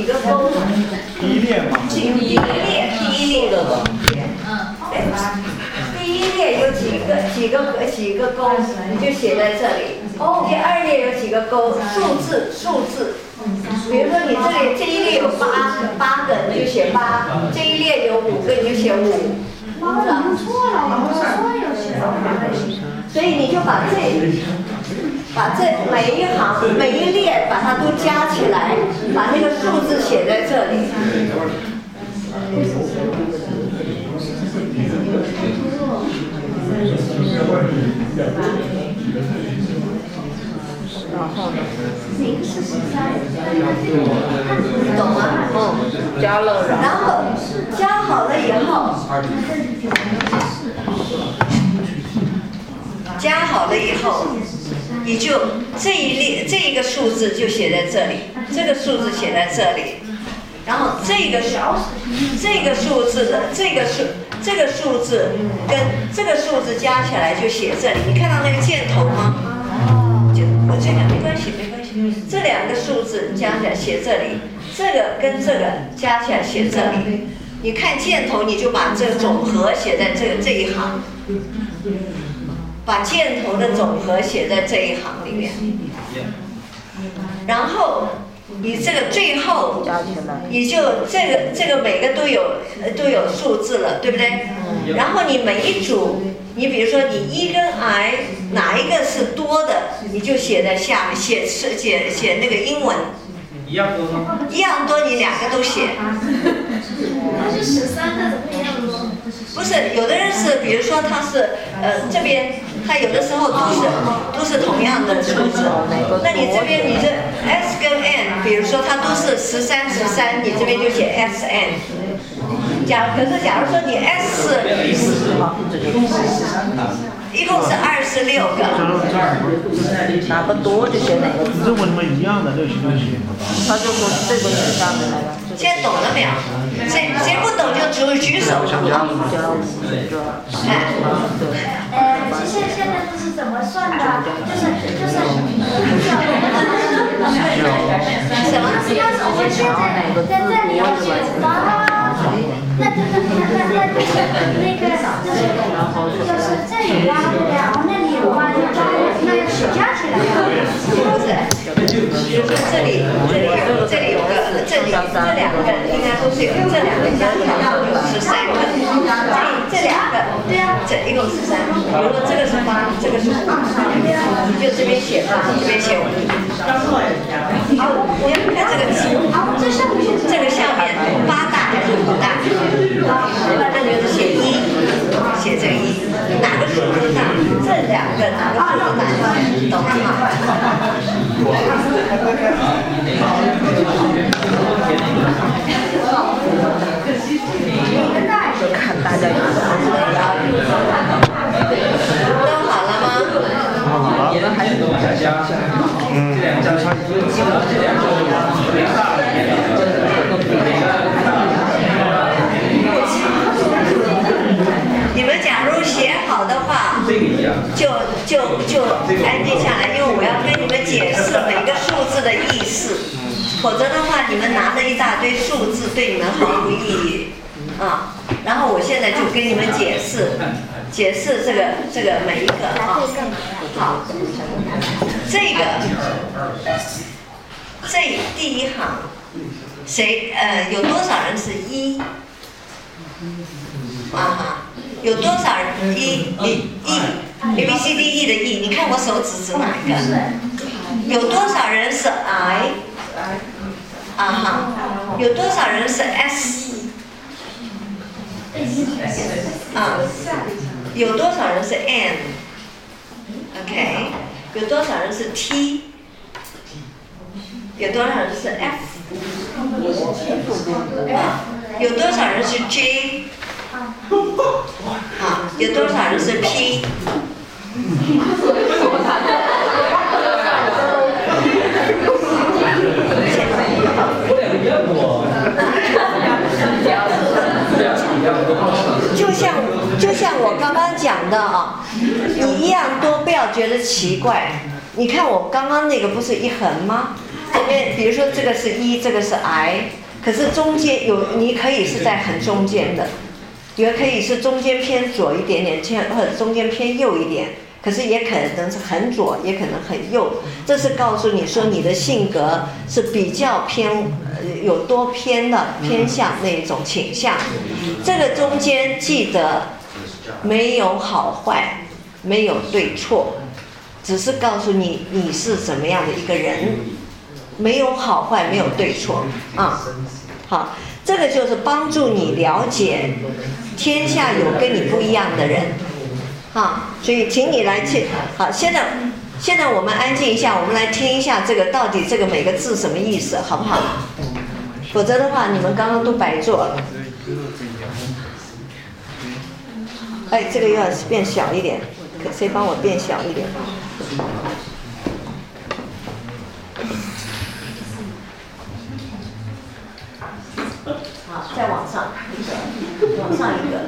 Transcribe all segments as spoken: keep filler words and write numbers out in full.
个勾？ 第一列嘛。 第一列，第一列的。嗯，对。第一列有几个几个几个勾，你就写在这里。第二列有几个勾，数字数字。比如说你这里这一列有八八个，你就写八；这一列有五个，你就写五。 妈妈，你错了，我说有写。 所以你就把这把这每一行每一列把它都加起来，把那个数字写在这里。然后呢？懂吗？ 嗯，加了然后。 然后加好了以后，加好了以后，你就这一列这一个数字就写在这里，这个数字写在这里，然后这个数这个数字的这个数这个数字跟这个数字加起来就写这里。你看到那个箭头吗？就我这样没关系没关系，这两个数字加起来写这里，这个跟这个加起来写这里。你看箭头，你就把这个总和写在这个这一行。把箭头的总和写在这一行里面，然后你这个最后，你就这个这个每个都有都有数字了，对不对？然后你每一组，你比如说你一跟 I 哪一个是多的，你就写在下面，写写写那个英文。 一样多吗？ 一样多，你两个都写。 那是十三的怎么一样多？ 不是，有的人是，比如说他是呃这边。它有的时候都是都是同样的数字，那你这边你这 S 跟 N， 比如说它都是十三十三，你这边就写 S N。假可是假如说你 S 是一共是二十六个， 哪个多就写哪个。 这为什么一样的这个东西？ 他就说这个写下面来了。 现在懂了没有？谁谁不懂就举举手。哎， 呃，其实现在这是怎么算的？就是就是， 什么？ 要是我现在在这里我写八，那就是那那那就是那个就是就是这里八对然后那里有八就八，那要写加起来呀？ 不是，就是这里这里有这里有个这里这两个应该都是有这两个加起来有十三个，这两个对呀，这一共十三。比如说这个是八，这个是五，你就这边写八，这边写五。你就你要看这个题，这个下面八大还是五大？那你就是写一，写这个一，哪个数字大？这两个哪个数字大？懂了吗？ 看大家有什么都好了吗？ 好了。嗯，这差你们假如写好的话，就就就安静下来，因为我要跟你们解释每个数字的意思，否则的话，你们拿了一大堆数字，对你们毫无意义啊。然后我现在就跟你们解释，解释这个这个每一个啊。好，这个这第一行，谁呃有多少人是一？啊哈。有多少人 E E A B C D E 的 E？ 你看我手指指哪一个？有多少人是 I？ 啊哈，有多少人是 S？ 啊，有多少人是 N？OK， 有多少人是 T？ 有多少人是 F？ 啊，有多少人是 J？好，有多少人是 P？ 就像就像我刚刚讲的啊，你一样多，不要觉得奇怪。你看我刚刚那个不是一横吗？ 这边比如说这个是一，这个是 I， 可是中间有你可以是在很中间的，也可以是中间偏左一点点，偏或者中间偏右一点，可是也可能是很左，也可能很右。这是告诉你说你的性格是比较偏，呃，有多偏的偏向那一种倾向。这个中间记得没有好坏，没有对错，只是告诉你你是怎么样的一个人，没有好坏，没有对错啊。好，这个就是帮助你了解天下有跟你不一样的人。啊，所以请你来听。好，现在现在我们安静一下，我们来听一下这个到底这个每个字什么意思，好不好？否则的话，你们刚刚都白做了。哎，这个要变小一点，谁帮我变小一点？好，再往上一个，往上一个。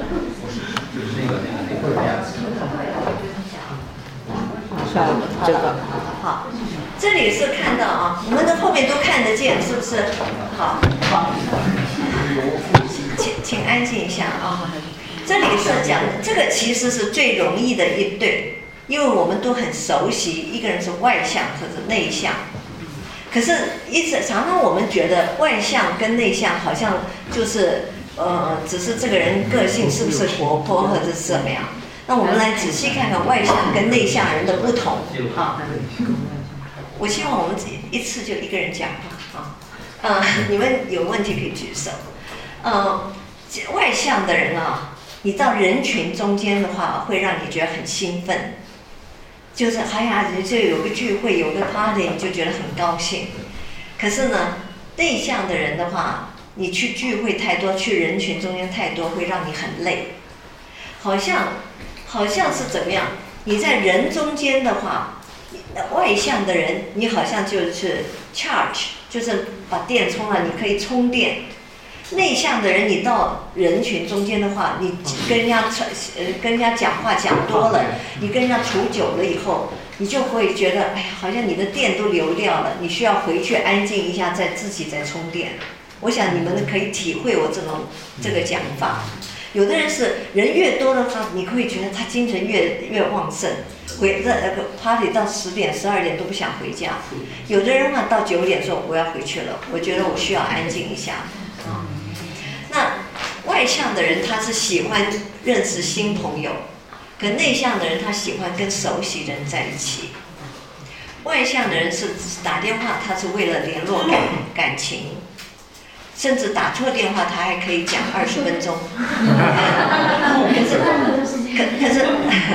这个好，这里是看到啊，我们的后面都看得见，是不是？好，好，请请安静一下啊。这里是讲这个其实是最容易的一对，因为我们都很熟悉，一个人是外向或者内向。可是，一直常常我们觉得外向跟内向好像就是呃，只是这个人个性是不是活泼或者是怎么样。那我们来仔细看看外向跟内向人的不同啊。我希望我们一次就一个人讲话啊。呃，你们有问题可以举手。呃，外向的人啊，你到人群中间的话，会让你觉得很兴奋。就是哎呀，就有个聚会，有个 party， 你就觉得很高兴。可是呢，内向的人的话，你去聚会太多，去人群中间太多，会让你很累。好像，好像是怎么样？你在人中间的话，外向的人，你好像就是 charge， 就是把电充了，你可以充电。内向的人，你到人群中间的话，你跟人家呃跟人家讲话讲多了，你跟人家处久了以后，你就会觉得，哎呀，好像你的电都流掉了，你需要回去安静一下，再自己再充电。我想你们可以体会我这种这个讲法。有的人是人越多的话，你会觉得他精神越越旺盛，回这那个 party 到十点十二点都不想回家。有的人话到九点说我要回去了，我觉得我需要安静一下。啊，那外向的人他是喜欢认识新朋友，可内向的人他喜欢跟熟悉人在一起。外向的人是打电话，他是为了联络感感情。甚至打错电话，他还可以讲二十分钟。可是，可可是，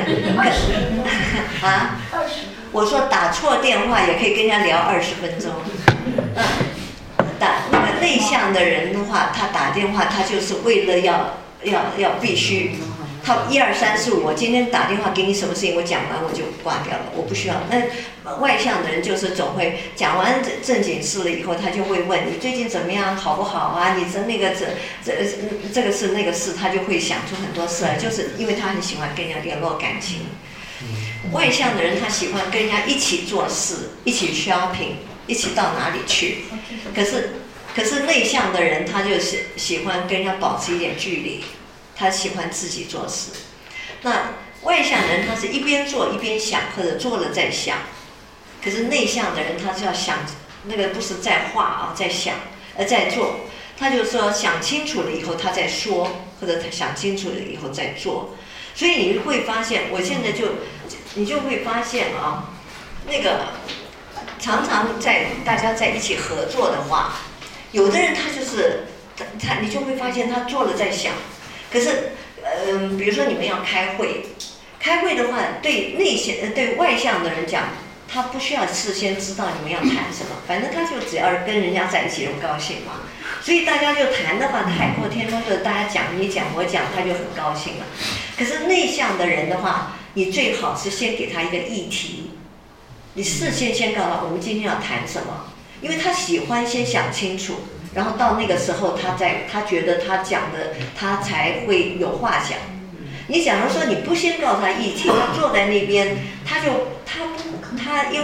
可啊，我说打错电话也可以跟人家聊二十分钟。嗯，打那个内向的人的话，他打电话，他就是为了要要要必须。他一二三四五，我今天打电话给你什么事情，我讲完我就挂掉了，我不需要。那外向的人就是总会讲完正经事了以后，他就会问你最近怎么样，好不好啊？你这那个这这这个事那个事，他就会想出很多事来，就是因为他很喜欢跟人家联络感情。外向的人他喜欢跟人家一起做事，一起 shopping， 一起到哪里去。可是可是内向的人他就是喜欢跟人家保持一点距离。他喜欢自己做事，那外向人他是一边做一边想，或者做了再想。可是内向的人他是要想，那个不是在画啊，在想，而在做。他就说想清楚了以后他再说，或者他想清楚了以后再做。所以你会发现，我现在就你就会发现啊，那个常常在大家在一起合作的话，有的人他就是他你就会发现他做了再想。可是，嗯、呃，比如说你们要开会，开会的话，对内向、对外向的人讲，他不需要事先知道你们要谈什么，反正他就只要跟人家在一起就高兴嘛。所以大家就谈的话，海阔天空，就是大家讲你讲我讲，他就很高兴了。可是内向的人的话，你最好是先给他一个议题，你事先先告诉他我们今天要谈什么，因为他喜欢先想清楚。然后到那个时候，他在他觉得他讲的，他才会有话讲。你假如说你不先告诉他议题，他坐在那边，他就他不他因为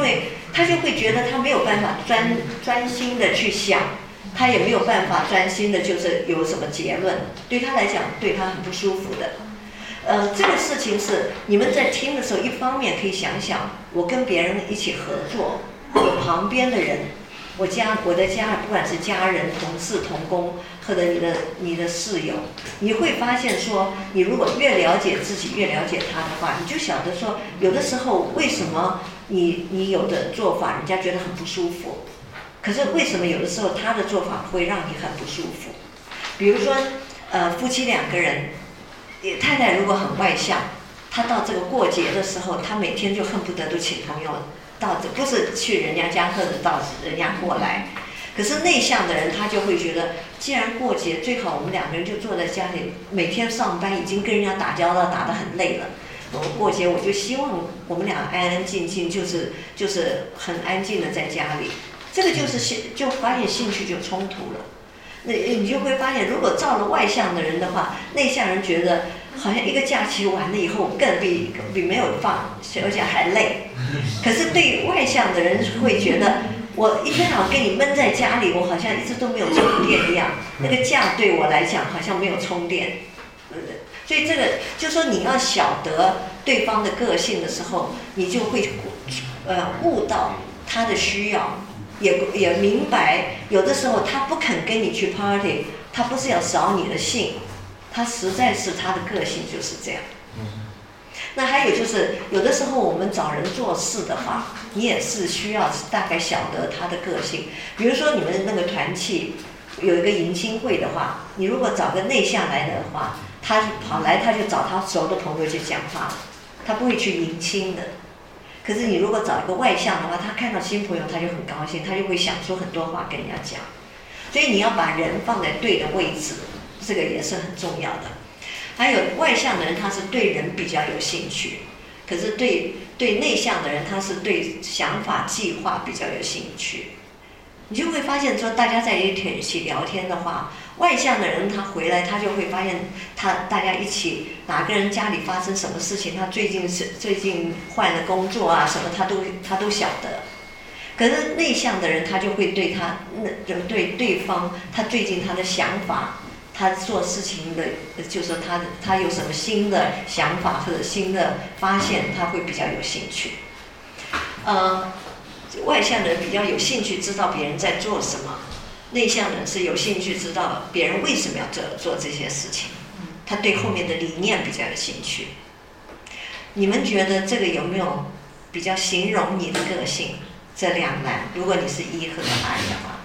他就会觉得他没有办法专专心的去想，他也没有办法专心的，就是有什么结论，对他来讲，对他很不舒服的。呃，这个事情是你们在听的时候，一方面可以想想，我跟别人一起合作，我旁边的人，我家我的家，不管是家人、同事、同工，或者你的你的室友，你会发现说，你如果越了解自己，越了解他的话，你就晓得说，有的时候为什么你你有的做法，人家觉得很不舒服，可是为什么有的时候他的做法会让你很不舒服？比如说，呃，夫妻两个人。太太如果很外向，她到这个过节的时候，她每天就恨不得都请朋友到这，不是去人家家或者到人家过来。可是内向的人，他就会觉得，既然过节，最好我们两个人就坐在家里，每天上班已经跟人家打交道打得很累了。我过节我就希望我们俩安安静静，就是就是很安静的在家里。这个就是兴，就发现兴趣就冲突了。那你就会发现，如果照了外向的人的话，内向人觉得好像一个假期完了以后更比比没有放，而且还累。可是对外向的人会觉得，我一天到晚跟你闷在家里，我好像一直都没有充电一样。那个假对我来讲好像没有充电。所以这个就说你要晓得对方的个性的时候，你就会呃悟到他的需要。也也明白，有的时候他不肯跟你去 party， 他不是要扫你的兴，他实在是他的个性就是这样。那还有就是，有的时候我们找人做事的话，你也是需要大概晓得他的个性。比如说你们那个团契有一个迎新会的话，你如果找个内向来的话，他跑来他就找他熟的朋友去讲话，他不会去迎亲的。可是你如果找一个外向的话，他看到新朋友他就很高兴，他就会想出很多话跟人家讲。所以你要把人放在对的位置，这个也是很重要的。还有外向的人，他是对人比较有兴趣，可是对对内向的人，他是对想法计划比较有兴趣。你就会发现说，大家在一起聊天的话，外向的人他回来，他就会发现他大家一起哪个人家里发生什么事情，他最近是最近换了工作啊什么，他都他都晓得。可是内向的人，他就会对他那对对方他最近他的想法，他做事情的，就是说他他有什么新的想法或者新的发现，他会比较有兴趣。呃。外向的人比较有兴趣知道别人在做什么，内向的人是有兴趣知道别人为什么要做做这些事情，他对后面的理念比较有兴趣。你们觉得这个有没有比较形容你的个性？这两难，如果你是一和爱的话，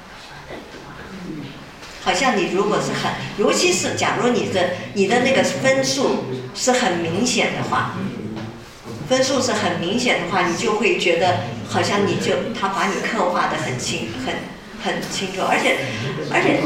好像你如果是很，尤其是假如你的你的那个分数是很明显的话。分数是很明显的话，你就会觉得好像你就他把你刻画得很清很很清楚，而且而且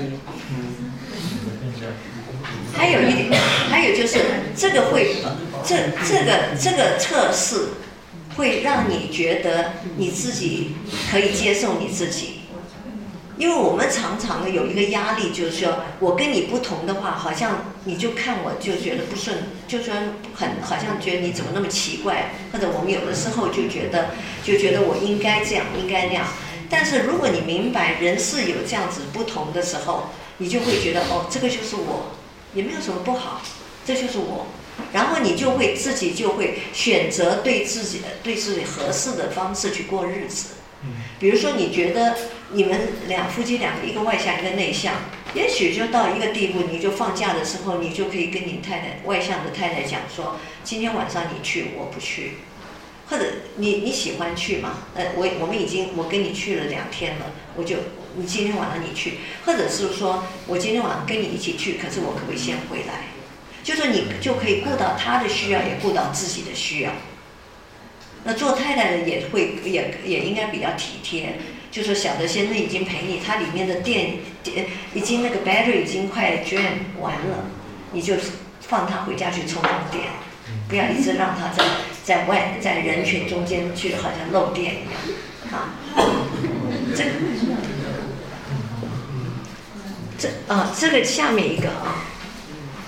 还有一点，还有就是这个会这这个这个测试会让你觉得你自己可以接受你自己。因为我们常常有一个压力，就是说我跟你不同的话，好像你就看我就觉得不顺，就说很好像觉得你怎么那么奇怪，或者我们有的时候就觉得就觉得我应该这样，应该那样。但是如果你明白人是有这样子不同的时候，你就会觉得哦，这个就是我，也没有什么不好，这就是我。然后你就会自己就会选择对自己对自己合适的方式去过日子。比如说你觉得你们两夫妻两个，一个外向一个内向，也许就到一个地步，你就放假的时候，你就可以跟你太太外向的太太讲说，今天晚上你去，我不去，或者你你喜欢去吗？呃，我我们已经我跟你去了两天了，我就你今天晚上你去，或者是说我今天晚上跟你一起去，可是我可不可以先回来？就是你就可以顾到他的需要，也顾到自己的需要。那做太太的也会也也应该比较体贴，就说小的先生已经陪你，他里面的电电已经那个 battery 已经快捐完了，你就放他回家去充充电，不要一直让他在在外在人群中间去好像漏电一样啊。这这啊这个下面一个啊，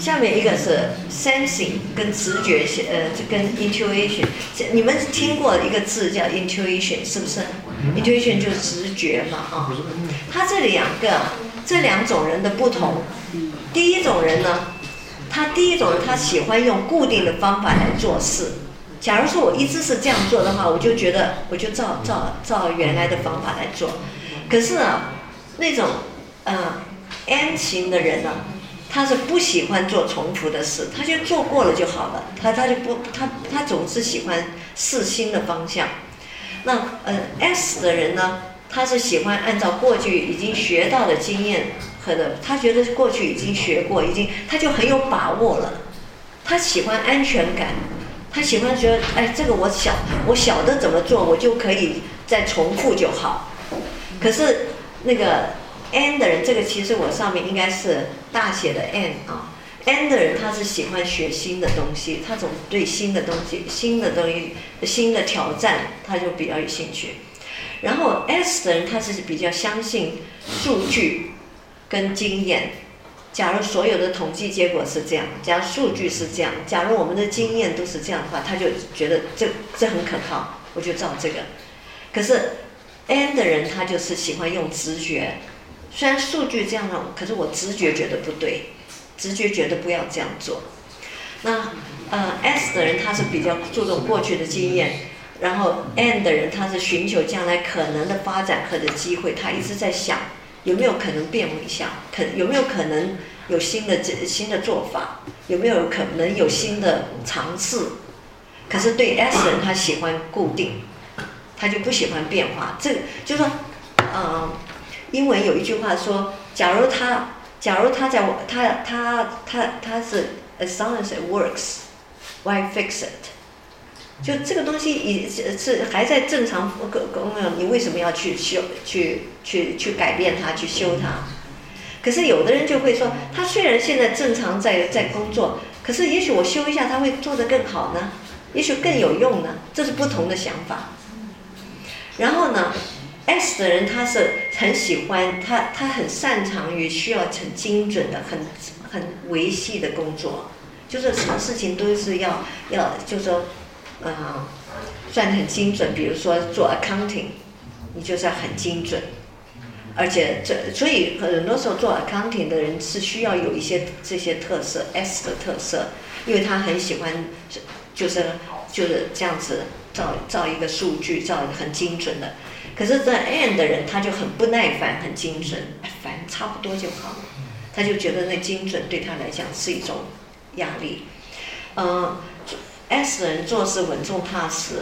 下面一个是 sensing 跟直觉，呃，跟 intuition。你们听过一个字叫 intuition 是不是 ？intuition 就是直觉嘛，啊。他这两个这两种人的不同，第一种人呢，他第一种人他喜欢用固定的方法来做事。假如说我一直是这样做的话，我就觉得我就照照照原来的方法来做。可是啊，那种呃 N 型的人呢，他是不喜欢做重复的事，他就做过了就好了，他他就不他他总是喜欢试新的方向。那呃 S 的人呢，他是喜欢按照过去已经学到的经验和的，他觉得过去已经学过，已经他就很有把握了，他喜欢安全感。他喜欢觉得，哎，这个我晓我晓得怎么做，我就可以再重复就好。可是那个 N 的人，这个其实我上面应该是大写的 N 啊。N 的人他是喜欢学新的东西，他总对新的东西、新的东西、新的挑战，他就比较有兴趣。然后 S 的人他是比较相信数据跟经验。假如所有的统计结果是这样，假如数据是这样，假如我们的经验都是这样的话，他就觉得这这很可靠，我就照这个。可是 N 的人他就是喜欢用直觉，虽然数据这样的，可是我直觉觉得不对，直觉觉得不要这样做。那呃 S 的人他是比较注重过去的经验，然后 N 的人他是寻求将来可能的发展或者机会，他一直在想。有没有可能变一下？可有没有可能有新的新的做法？有没有可能有新的尝试？可是对 S 人他喜欢固定，他就不喜欢变化。这个就是说，呃，英文有一句话说，假如他，假如他在他他他他是 as long as it works, why fix it？就这个东西已是还在正常功能，你为什么要去修、去去去改变它、去修它？可是有的人就会说，他虽然现在正常在在工作，可是也许我修一下，他会做得更好呢，也许更有用呢，这是不同的想法。然后呢 ，S 的人他是很喜欢他他很擅长于需要很精准的、很很维系的工作，就是什么事情都是要要就是说。呃，算得很精准，比如说做 accounting， 你就是要很精准，而且这所以很多时候做 accounting 的人是需要有一些这些特色 S 的特色，因为他很喜欢就是就是这样子造造一个数据，造一个很精准的。可是这 N 的人他就很不耐烦，很精准，反正差不多就好了，他就觉得那精准对他来讲是一种压力，嗯、呃。S 的人做事稳重踏实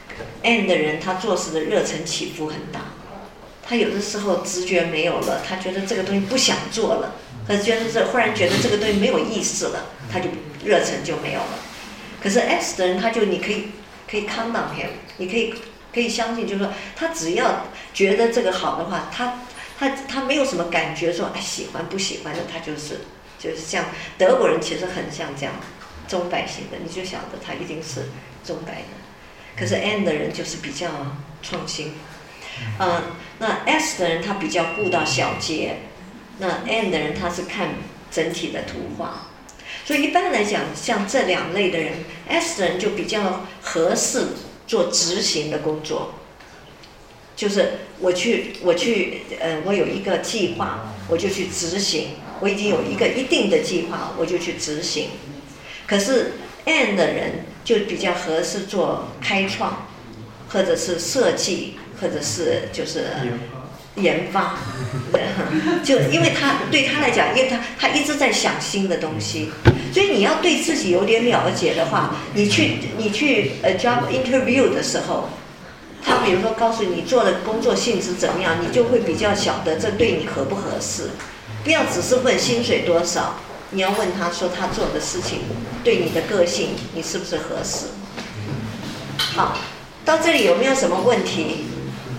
，N 的人他做事的热忱起伏很大，他有的时候直觉没有了，他觉得这个东西不想做了，或者觉得这忽然觉得这个东西没有意思了，他就热忱就没有了。可是 S 的人他就你可以可以 count on him， 你可以可以相信，就是说他只要觉得这个好的话，他他他没有什么感觉说哎喜欢不喜欢的，他就是就是像德国人其实很像这样。钟摆型的，你就晓得他一定是钟摆的。可是 N 的人就是比较创新，嗯、呃，那 S 的人他比较顾到小节，那 N 的人他是看整体的图画。所以一般来讲，像这两类的人 ，S 的人就比较合适做执行的工作，就是我去我去呃，我有一个计划，我就去执行，我已经有一个一定的计划，我就去执行。可是 N 的人就比较合适做开创，或者是设计，或者是就是研发，就因为他对他来讲，因为他他一直在想新的东西，所以你要对自己有点了解的话，你去你去呃 job interview 的时候，他比如说告诉你做的工作性质怎么样，你就会比较晓得这对你合不合适，不要只是问薪水多少。你要问他说他做的事情对你的个性你是不是合适？好，到这里有没有什么问题？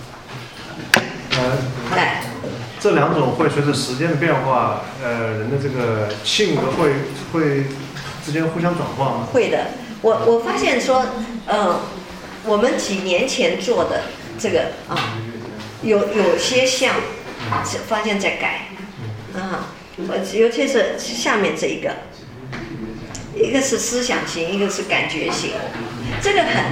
呃， 来， 这两种会随着时间的变化，呃，人的这个性格会会之间互相转化吗？ 会的，我我发现说，呃，我们几年前做的这个啊，有有些项发现在改，啊。尤其是下面这一个， 一个是思想型，一个是感觉型，这个很。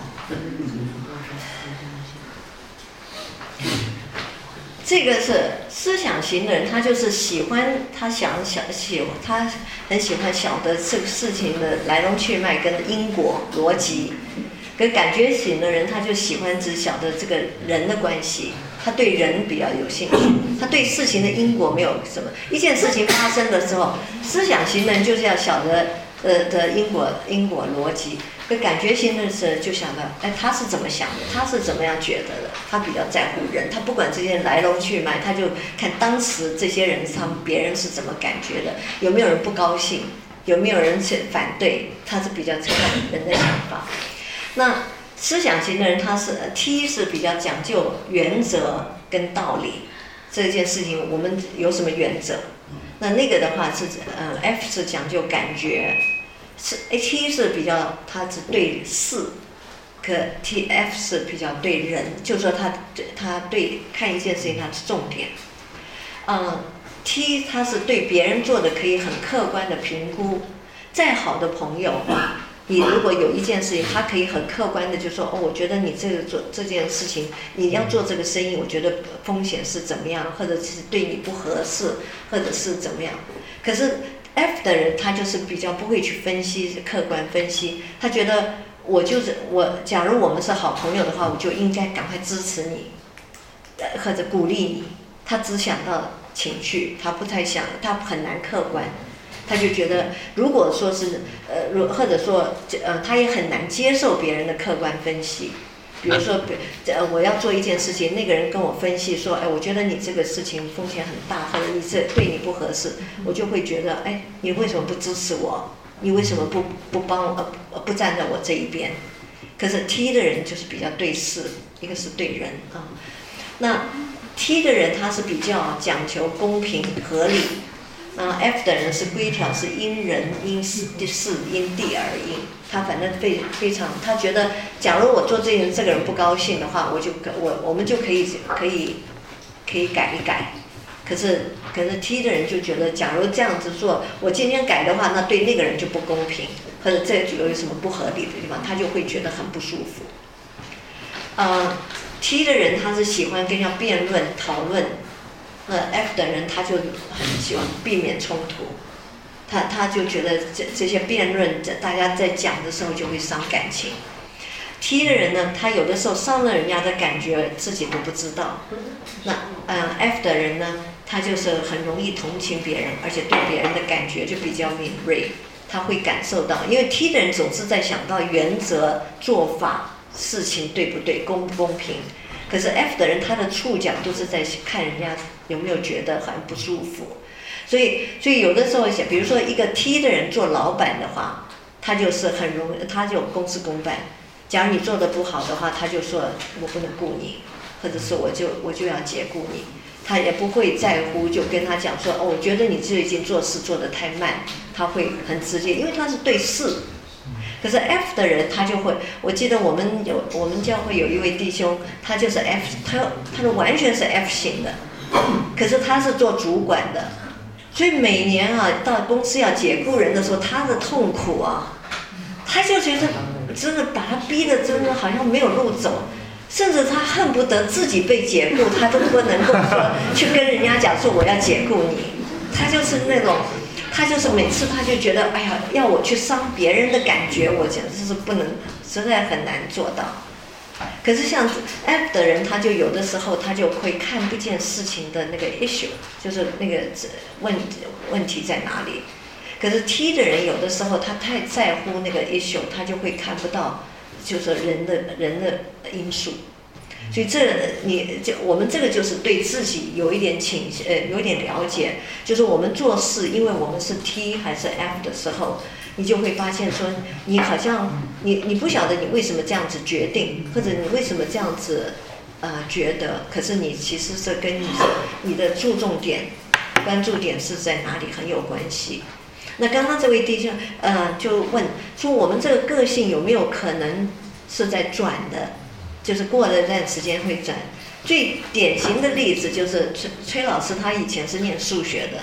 这个是思想型的人，他就是喜欢，他想想喜，他很喜欢晓得这个事情的来龙去脉跟因果逻辑。跟感觉型的人，他就喜欢只晓得这个人的关系，他对人比较有兴趣，他对事情的因果没有什么。一件事情发生的时候，思想型的人就是要晓得呃的因果因果逻辑。跟感觉型的人就想到，哎，他是怎么想的，他是怎么样觉得的，他比较在乎人，他不管这些来龙去脉，他就看当时这些人他们别人是怎么感觉的，有没有人不高兴，有没有人反对，他是比较看人的想法。那思想型的人，他是 T 是比较讲究原则跟道理，这件事情我们有什么原则？那那个的话是呃 F 是讲究感觉，是 T 是比较他是对事，可 T F 是比较对人，就是说他他对看一件事情他是重点。嗯 ，T 他是对别人做的可以很客观的评估，再好的朋友。你如果有一件事情，他可以很客观的就说，哦，我觉得你这个做这件事情，你要做这个生意，我觉得风险是怎么样，或者是对你不合适，或者是怎么样。可是 F 的人他就是比较不会去分析，客观分析，他觉得我就是我，假如我们是好朋友的话，我就应该赶快支持你，呃，或者鼓励你。他只想到情绪，他不太想，他很难客观。他就觉得，如果说是呃，或者说呃，他也很难接受别人的客观分析。比如说，呃，我要做一件事情，那个人跟我分析说，哎，我觉得你这个事情风险很大，或者你这对你不合适，我就会觉得，哎，你为什么不支持我？你为什么不不帮呃不站在我这一边？可是 T 的人就是比较对事，一个是对人啊。那 T 的人他是比较讲求公平合理。那 F 的人是规条，是因人因事因地而应，他反正非非常，他觉得，假如我做这件这个人不高兴的话，我就我我们就可以可以可以改一改。可是可是 T 的人就觉得，假如这样子做，我今天改的话，那对那个人就不公平，或者这有什么不合理的地方，他就会觉得很不舒服。呃 ，T 的人他是喜欢跟人家辩论讨论。那 F 的人他就很喜欢避免冲突，他他就觉得这这些辩论，大家在讲的时候就会伤感情。T 的人呢，他有的时候伤了人家的感觉，自己都不知道。那嗯 F 的人呢，他就是很容易同情别人，而且对别人的感觉就比较敏锐，他会感受到。因为 T 的人总是在想到原则、做法、事情对不对、公不公平。可是 F 的人他的触角都是在看人家有没有觉得很不舒服，所以所以有的时候想，比如说一个 T 的人做老板的话，他就是很容易，他就公事公办。假如你做得不好的话，他就说我不能雇你，或者是我就我就要解雇你，他也不会在乎，就跟他讲说，哦，我觉得你最近做事做得太慢，他会很直接，因为他是对事。可是 F 的人他就会，我记得我们有我们教会有一位弟兄，他就是 F， 他他是完全是 F 型的，可是他是做主管的，所以每年啊到公司要解雇人的时候，他的痛苦啊，他就觉得真的把他逼得真的好像没有路走，甚至他恨不得自己被解雇，他都不能够说去跟人家讲说我要解雇你，他就是那种。他就是每次他就觉得，哎呀，要我去伤别人的感觉，我简直是不能，实在很难做到。可是像 F 的人，他就有的时候他就会看不见事情的那个 issue， 就是那个问问题在哪里。可是 T 的人有的时候他太在乎那个 issue， 他就会看不到，就是人的人的因素。所以这你就我们这个就是对自己有一点倾呃有一点了解，就是我们做事，因为我们是 T 还是 F 的时候，你就会发现说，你好像你你不晓得你为什么这样子决定，或者你为什么这样子呃觉得，可是你其实是跟你你的注重点、关注点是在哪里很有关系。那刚刚这位弟兄呃就问说，我们这个个性有没有可能是在转的？就是过了一段时间会转。最典型的例子就是崔崔老师，他以前是念数学的，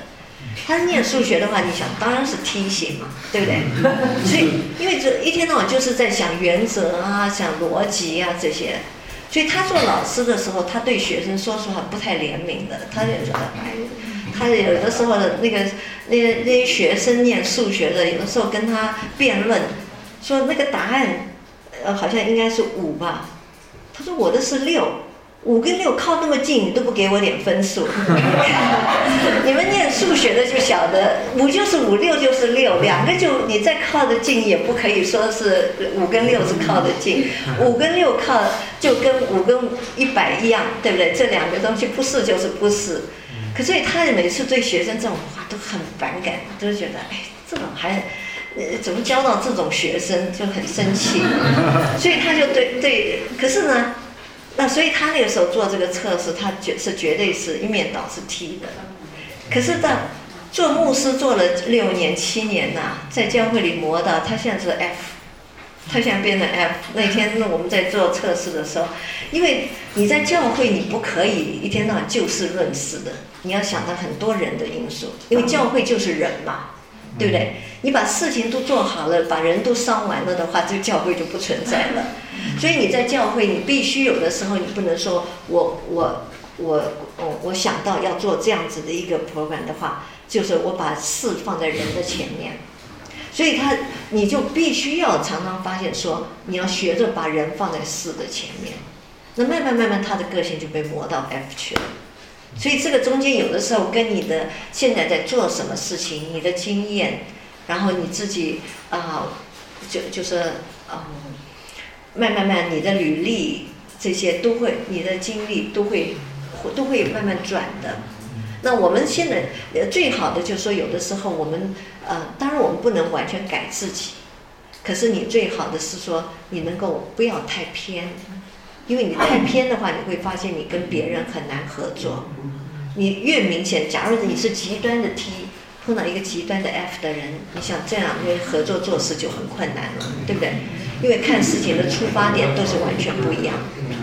他念数学的话，你想当然是梯形嘛，对不对？所以因为这一天到晚就是在想原则啊，想逻辑啊这些，所以他做老师的时候，他对学生说实话不太怜悯的，他就觉得哎，他有的时候的那个那那些学生念数学的，有的时候跟他辩论，说那个答案呃好像应该是五吧，他说我的是六。五跟六靠那么近，你都不给我点分数。你们念数学的就晓得，五就是五，六就是六，两个就你再靠得近，也不可以说是五跟六是靠得近，五跟六靠就跟五跟一百一样，对不对？这两个东西不是就是不是。可所以他每次对学生这种话都很反感，都觉得哎，这种还。呃，怎么教到这种学生就很生气，所以他就对对，可是呢。那所以他那个时候做这个测试，他绝是绝对是一面倒是 T 的。可是到做牧师做了六年七年呐、啊，在教会里磨到他现在是 F， 他现在变成 F。那天我们在做测试的时候，因为你在教会你不可以一天到晚就事论事的，你要想到很多人的因素，因为教会就是人嘛。对不对？你把事情都做好了，把人都伤完了的话，这个教会就不存在了。所以你在教会，你必须有的时候，你不能说我我我我我想到要做这样子的一个 program 的话，就是我把事放在人的前面。所以他你就必须要常常发现说，你要学着把人放在事的前面。那慢慢慢慢，他的个性就被磨到 F 去了。所以这个中间有的时候跟你的现在在做什么事情，你的经验，然后你自己啊、呃，就就是嗯，慢慢慢你的履历这些都会，你的经历都会都会慢慢转的。那我们现在呃最好的就是说，有的时候我们呃，当然我们不能完全改自己，可是你最好的是说你能够不要太偏。因为你太偏的话，你会发现你跟别人很难合作。你越明显，假如你是极端的 T， 碰到一个极端的 F 的人，你想这样因为合作做事就很困难了，对不对？因为看事情的出发点都是完全不一样。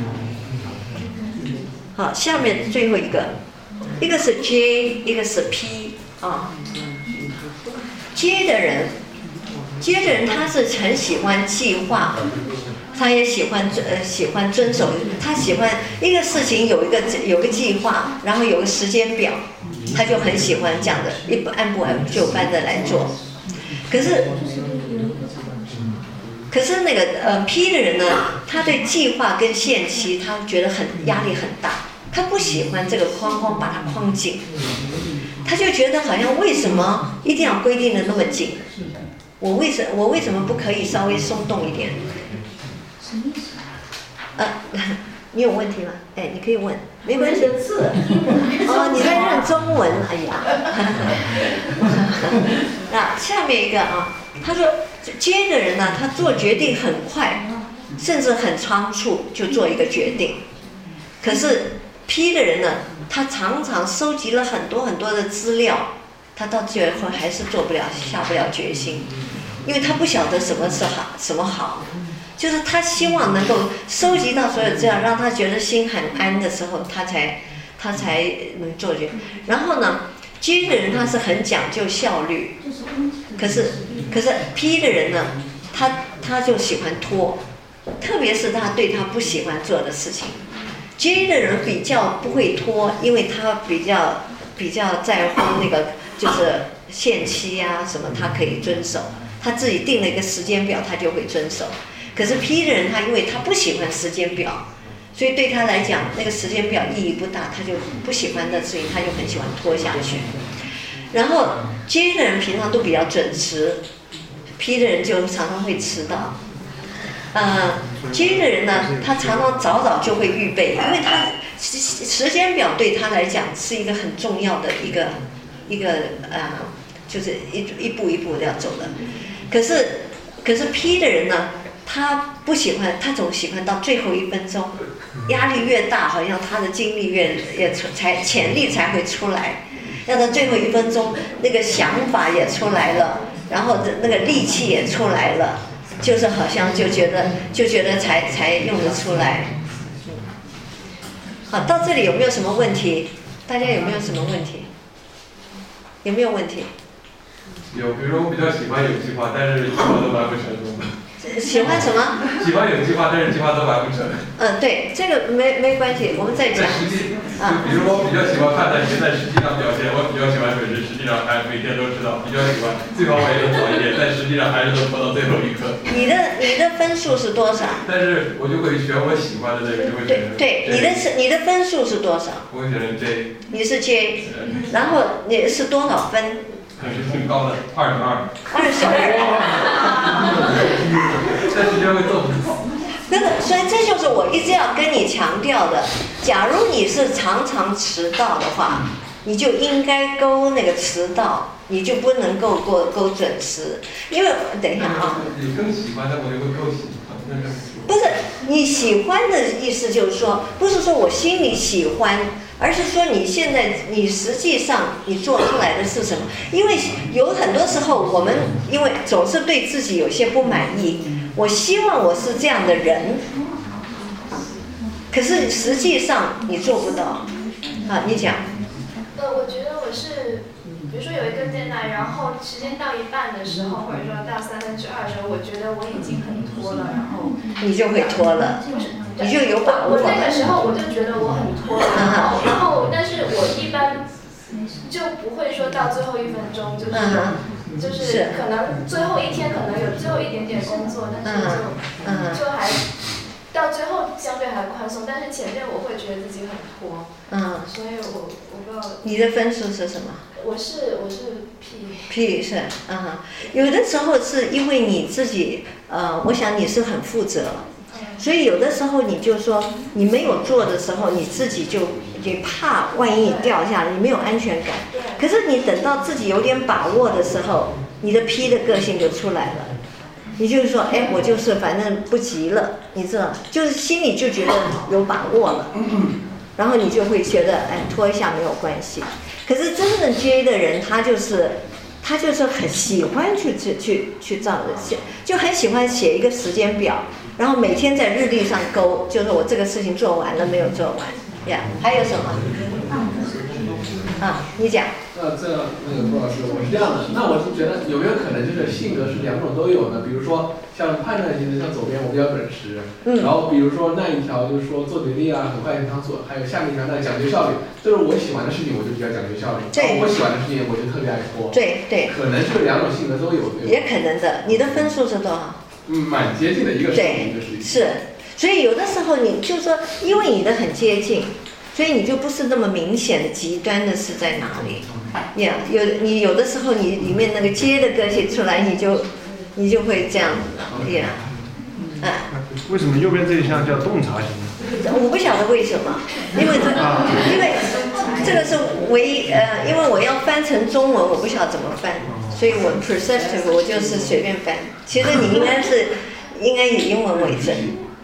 好，下面最后一个，一个是 J， 一个是 P 啊。J 的人 ，J 的人他是很喜欢计划。他也喜欢呃喜欢遵守，他喜欢一个事情有一个有个计划，然后有个时间表，他就很喜欢这样的，一不按部就班的来做。可是，可是那个呃 P 的人呢，他对计划跟限期，他觉得很压力很大，他不喜欢这个框框把它框紧，他就觉得好像为什么一定要规定的那么紧？我为什我为什么不可以稍微松动一点？啊，你有问题吗？哎，你可以问，没关系。哦，你在认中文，哎呀。那下面一个啊，他说接的人呢，他做决定很快，甚至很仓促就做一个决定。可是 P 的人呢，他常常收集了很多很多的资料，他到最后还是做不了，下不了决心，因为他不晓得什么是好，什么好。就是他希望能够收集到所有资料，让他觉得心很安的时候，他才他才能做决。然后呢 ，J 的人他是很讲究效率，可是可是 P 的人呢，他他就喜欢拖，特别是他对他不喜欢做的事情。J 的人比较不会拖，因为他比较比较在乎那个就是限期啊什么，他可以遵守，他自己定了一个时间表，他就会遵守。可是 P 的人他因为他不喜欢时间表，所以对他来讲那个时间表意义不大，他就不喜欢的事情他就很喜欢拖下去。然后 J 的人平常都比较准时， P 的人就常常会迟到。呃 J 的人呢，他常常早早就会预备，因为他时间表对他来讲是一个很重要的一个一个呃，就是一一步一步的要走的。可是可是 P 的人呢，他不喜欢，他总喜欢到最后一分钟，压力越大，好像他的精力越越才潜力才会出来，要到最后一分钟，那个想法也出来了，然后那个力气也出来了，就是好像就觉得就觉得才才用得出来。嗯，好，到这里有没有什么问题？大家有没有什么问题？ 有没有问题？ 有，比如说我比较喜欢有计划，但是计划都完不成功。 喜欢什么？ 喜欢有计划，但是计划都完不成。 嗯，对，这个没没关系，我们再讲。 在实际，就比如说我比较喜欢看待谁在实际上表现，我比较喜欢准时，实际上还每天都知道，比较喜欢，最好我也能早一点，但实际上还是能拖到最后一刻。 你的你的分数是多少？ 但是我就会选我喜欢的那个，就会选。 对对，你的是你的分数是多少？ 我会选成 J。 你是 J， 然后你是多少分？ 可是挺高的，二十二。 二十二。 但时间会揍不死。 不是，所以这就是我一直要跟你强调的。假如你是常常迟到的话，你就应该勾那个迟到，你就不能够勾勾准时。因为等一下啊， 你更喜欢的我就会更喜欢。 不是你喜欢的意思，就是说，不是说我心里喜欢，而是说你现在你实际上你做出来的是什么？因为有很多时候我们因为总是对自己有些不满意，我希望我是这样的人，可是实际上你做不到。啊，你讲。 呃，我觉得我是，比如说有一个 deadline，然后时间到一半的时候，或者说到三分之二的时候，我觉得我已经很拖了，然后你就会拖了，你就有把握了。 我那个时候我就觉得我很拖了，然后然后但是我一般就不会说到最后一分钟，就是就是可能最后一天可能有最后一点点工作，但是就就还。到最后相对还宽松，但是前面我会觉得自己很拖，嗯，所以我我不知道。 你的分数是什么？ 我是我是 P。 P 是，嗯，有的时候是因为你自己，呃，我想你是很负责，所以有的时候你就说你没有做的时候，你自己就你怕万一你掉下来，你没有安全感。可是你等到自己有点把握的时候，你的 P 的个性就出来了。你就是说，哎，我就是反正不急了，你知道，就是心里就觉得有把握了，然后你就会觉得，哎，拖一下没有关系。可是真正 J 的人，他就是他就是很喜欢去去去去照着写，就很喜欢写一个时间表，然后每天在日历上勾，就是我这个事情做完了没有做完呀？ Yeah, 还有什么？啊，你讲。 那这样，那个郭老师，我是这样的，那我是觉得有没有可能就是性格是两种都有呢？比如说像判断型的，像左边我比较准时，嗯，然后比如说那一条就是说做决定啊，很快就能做，还有下面一条那讲究效率，就是我喜欢的事情我就比较讲究效率，然后我喜欢的事情我就特别爱拖， 对对， 可能是两种性格都有，对吧？ 也可能的。你的分数是多少？ 嗯，蛮接近的，一个是一个是。 是，所以有的时候你就说，因为你的很接近。所以你就不是那么明显的极端的是在哪里呀？ Yeah, 有你有的时候你里面那个接的个性出来，你就你就会这样子呀， yeah, 嗯。 为什么右边这一项叫洞察型呢？ 我不晓得为什么，因为这因为这个是唯一呃，因为我要翻成中文，我不晓得怎么翻，所以我 perceptive 我就是随便翻。其实你应该是应该以英文为准。呀、yeah, ，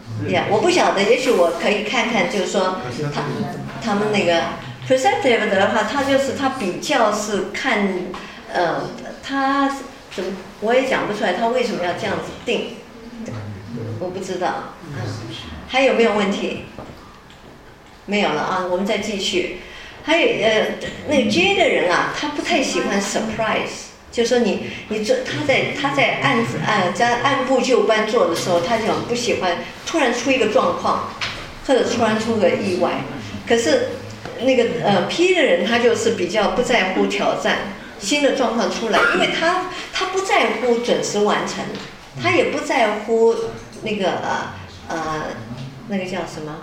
我不晓得，也许我可以看看，就是说他他们那个 perceptive 的话，他就是他比较是看，呃，他怎么我也讲不出来，他为什么要这样子定，我不知道。嗯，还有没有问题？没有了啊，我们再继续。还有呃，那个 J 的人啊，他不太喜欢 surprise。就说你你做他在他在按按在按部就班做的时候，他就很不喜欢突然出一个状况，或者突然出个意外。可是那个呃 P 的人他就是比较不在乎挑战新的状况出来，因为他他不在乎准时完成，他也不在乎那个呃呃那个叫什么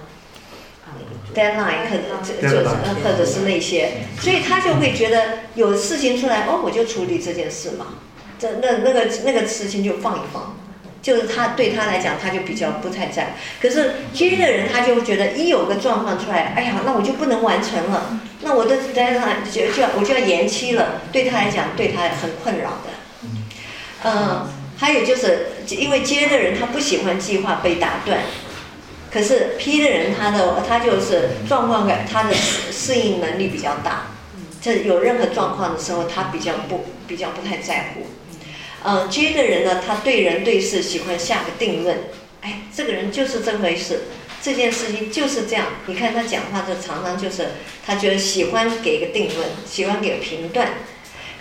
deadline 或者就或者是那些，所以他就会觉得有事情出来，哦，我就处理这件事嘛，这那那个那个事情就放一放，就是他对他来讲他就比较不太在乎。可是 J 的人他就会觉得一有个状况出来，哎呀，那我就不能完成了，那我的 deadline 就就要我就要延期了，对他来讲对他很困扰的。嗯，还有就是因为 J 的人他不喜欢计划被打断。可是 P 的人他的他就是状况感，他的适应能力比较大，这有任何状况的时候，他比较不比较不太在乎。呃 ，J 的人呢，他对人对事喜欢下个定论，哎，这个人就是这回事，这件事情就是这样。你看他讲话就常常就是他觉得喜欢给个定论，喜欢给个评断。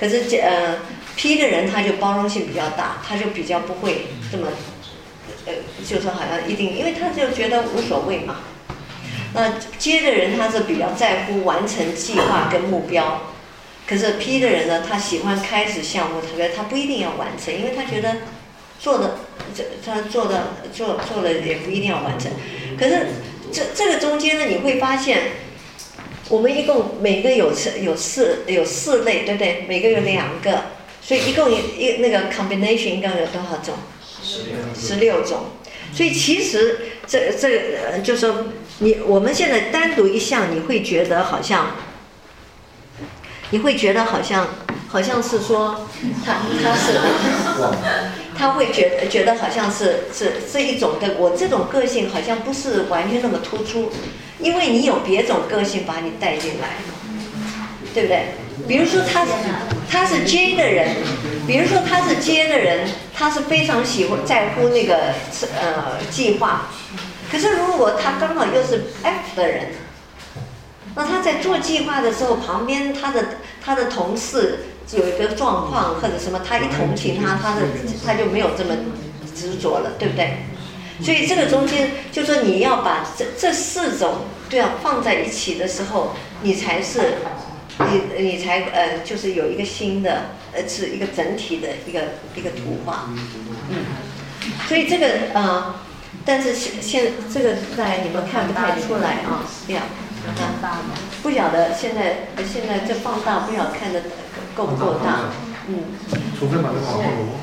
可是呃 P 的人他就包容性比较大，他就比较不会这么，呃，就是好像一定，因为他就觉得无所谓嘛。那 J 的人他是比较在乎完成计划跟目标，可是 P 的人呢，他喜欢开始项目，他他不一定要完成，因为他觉得做的这他做的做做了也不一定要完成。可是这这个中间呢，你会发现，我们一共每个有有四有四类，对不对？每个有两个，所以一共一那个 combination 应该有多少种？十六种。所以其实这这个就是说你我们现在单独一项，你会觉得好像，你会觉得好像好像是说他他是他会觉得觉得好像是是这一种的，我这种个性好像不是完全那么突出，因为你有别种个性把你带进来，对不对？比如说他他是 J 的人，比如说他是 J 的人，他是非常喜欢在乎那个呃计划。可是如果他刚好又是 F 的人，那他在做计划的时候，旁边他的他的同事有一个状况或者什么，他一同情他，他的他就没有这么执着了，对不对？所以这个中间就说你要把这这四种对啊放在一起的时候，你才是。你你才呃，就是有一个新的呃，是一个整体的一个一个图画，嗯，所以这个呃，但是现现这个在你们看不太出来啊，这样啊，不晓得现在现在这放大不晓得看的够不够大，嗯， 除非把它往后挪。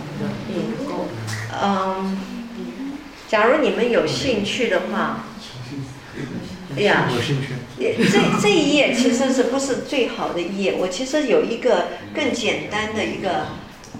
嗯，假如你们有兴趣的话。哎呀， 有兴趣。 这这一页其实是不是最好的一页？我其实有一个更简单的一个，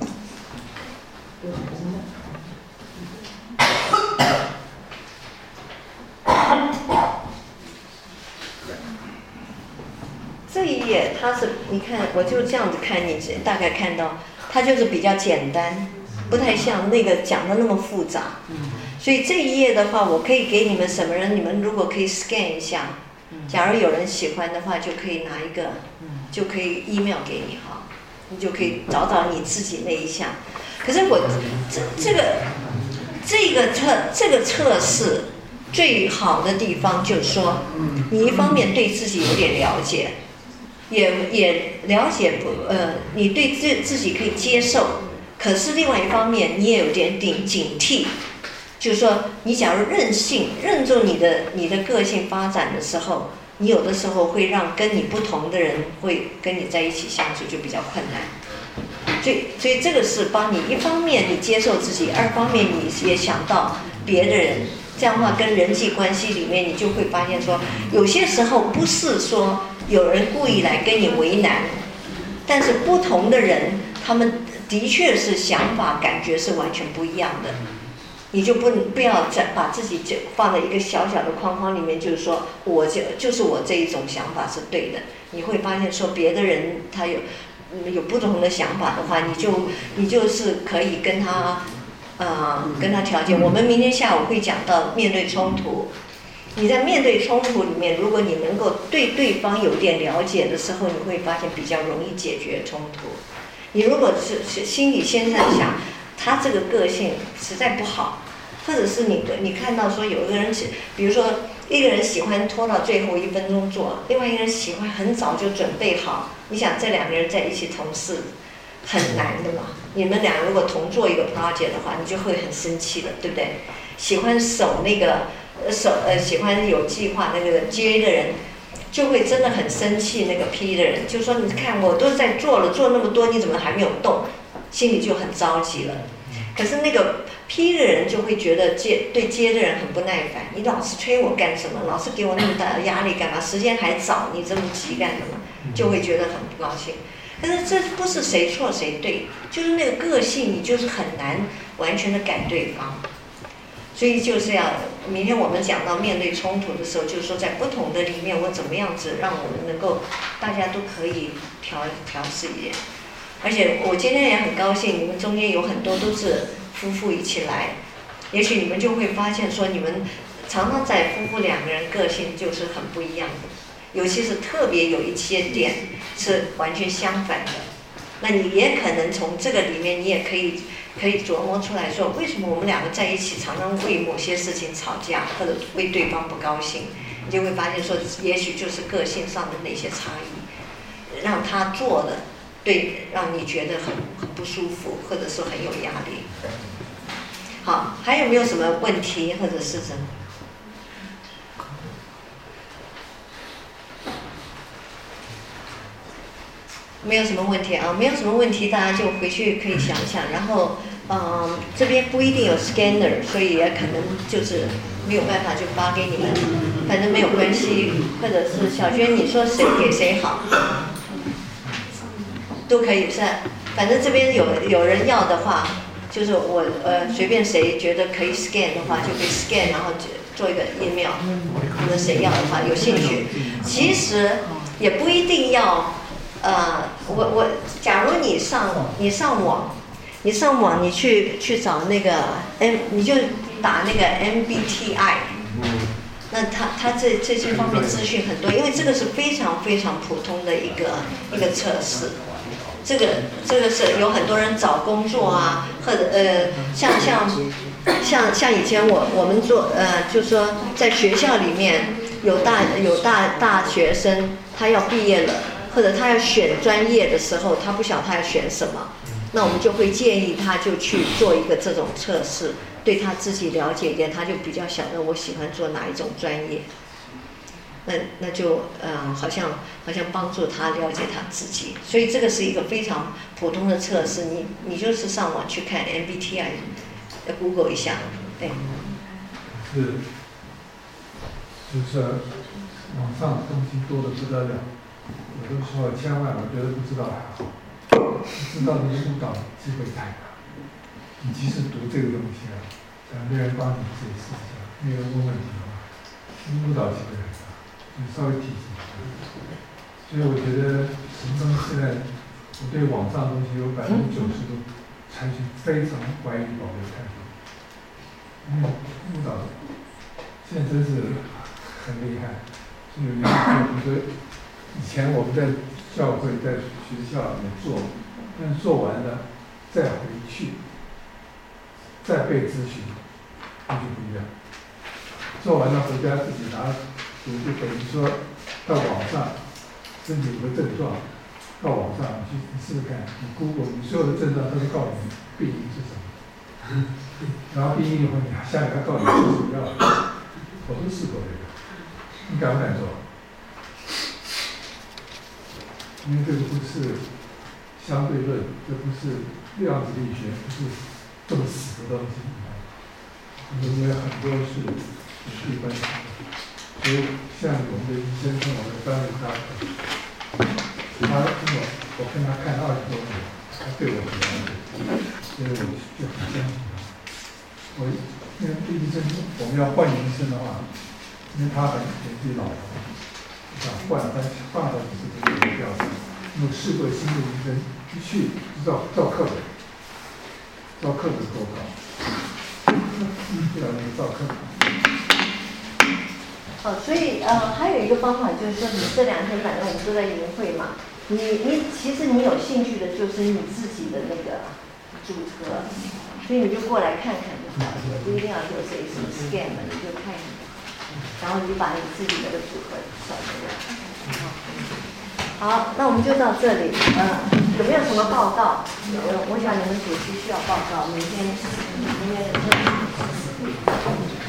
这一页它是你看，我就这样子看，你大概看到它就是比较简单，不太像那个讲的那么复杂。所以这一页的话，我可以给你们什么人？你们如果可以 scan 一下，假如有人喜欢的话，就可以拿一个，就可以 email 给你哈，你就可以找找你自己那一项。可是我这这个这个测这个测试最好的地方就是说，你一方面对自己有点了解，也也了解不呃，你对自自己可以接受，可是另外一方面你也有点警警惕。就是说，你假如任性，认住你的你的个性发展的时候，你有的时候会让跟你不同的人会跟你在一起相处就比较困难。所以，所以这个是帮你一方面你接受自己，二方面你也想到别的人。这样的话，跟人际关系里面，你就会发现说，有些时候不是说有人故意来跟你为难，但是不同的人，他们的确是想法、感觉是完全不一样的。你就不不要再把自己就放在一个小小的框框里面，就是说我就就是我这一种想法是对的。你会发现说别的人他有有不同的想法的话，你就你就是可以跟他呃跟他调解。我们明天下午会讲到面对冲突。你在面对冲突里面，如果你能够对对方有点了解的时候，你会发现比较容易解决冲突。你如果是是心里先在想。他这个个性实在不好，或者是你你看到说有一个人，比如说一个人喜欢拖到最后一分钟做，另外一个人喜欢很早就准备好。你想这两个人在一起同事很难的嘛？你们俩如果同做一个 project 的话，你就会很生气了，对不对？喜欢守那个守呃喜欢有计划那个 J 的人，就会真的很生气。那个 P 的人就说：“你看我都在做了，做那么多，你怎么还没有动？”心里就很着急了。可是那个 P 的人就会觉得接对接的人很不耐烦，你老是催我干什么？老是给我那么大的压力干嘛？时间还早，你这么急干什么？就会觉得很不高兴。但是这不是谁错谁对，就是那个个性，你就是很难完全的改对方。所以就是要明天我们讲到面对冲突的时候，就是说在不同的里面，我怎么样子让我们能够大家都可以调调试一点。而且我今天也很高兴，你们中间有很多都是夫妇一起来，也许你们就会发现说，你们常常在夫妇两个人个性就是很不一样的，尤其是特别有一些点是完全相反的。 那你也可能从这个里面，你也可以可以琢磨出来说，为什么我们两个在一起常常为某些事情吵架，或者为对方不高兴，你就会发现说，也许就是个性上的那些差异，让他做的对让你觉得很很不舒服，或者是很有压力。好，还有没有什么问题或者是什么？没有什么问题啊，没有什么问题，大家就回去可以想想。然后，嗯，这边不一定有 scanner， 所以也可能就是没有办法就发给你们，反正没有关系。或者是小娟，你说谁给谁好，都可以是。反正这边有有人要的话，就是我呃随便谁觉得可以 scan 的话，就可以 scan， 然后做一个 email， 或者谁要的话有兴趣，其实也不一定要。呃，我我，假如你上你上网，你上网你去去找那个 M， 你就打那个 M B T I， 那它它这这些方面资讯很多，因为这个是非常非常普通的一个一个测试，这个这个是有很多人找工作啊，或者呃像像像像以前我我们做呃，就是说在学校里面有大有大大学生他要毕业了。或者他要选专业的时候，他不晓得他要选什么，那我们就会建议他就去做一个这种测试，对他自己了解一点，他就比较晓得我喜欢做哪一种专业。那那就呃，好像好像帮助他了解他自己，所以这个是一个非常普通的测试，你你就是上网去看 M B T I，Google 一下，对。 是，就是网上的东西多得不得了。有的时候千万，我觉得不知道还好，不知道你误导机会太大。你即使读这个东西啊，想别人帮你自己试一下，没有问问题的话，误导机会很大，你稍微提醒一下。所以我觉得什么东西现在，我对网上的东西有百分之九十都采取非常怀疑保留态度，因为误导现在真是很厉害。所以有些比如说。以前我们在教会、在学校里面做，但是做完了再回去，再被咨询，那就不一样。做完了回家自己拿读，就等于说到网上身体有个症状，到网上你去你试试看，你 Google 你所有的症状都会告诉你病因是什么，然后病因以后你下面还告诉你吃什么药，我都试过这个，你敢不敢做？因为这个不是相对论，这不是量子力学，不是这么死的东西。因为很多是是一般性的，所以像我们的医生跟我的专业大夫，他跟我我跟他看二十多年，他对我很了解，所以我就很相信他。我因为医生我们要换医生的话，因为他很年纪老了。想换，但是换到底是不是有标准？因为试过新的医生一去照照课本，照课本够高，不然就照课本。 哦，所以呃，还有一个方法就是说，你这两天反正我们都在营会嘛，你你其实你有兴趣的就是你自己的那个组合，所以你就过来看看就好了，也不一定要有谁是 scan 的，你就看一看。然后你就把你自己那个组合找出来。好，那我们就到这里。嗯、呃，有没有什么报告？我我想你们主席需要报告，明天明天。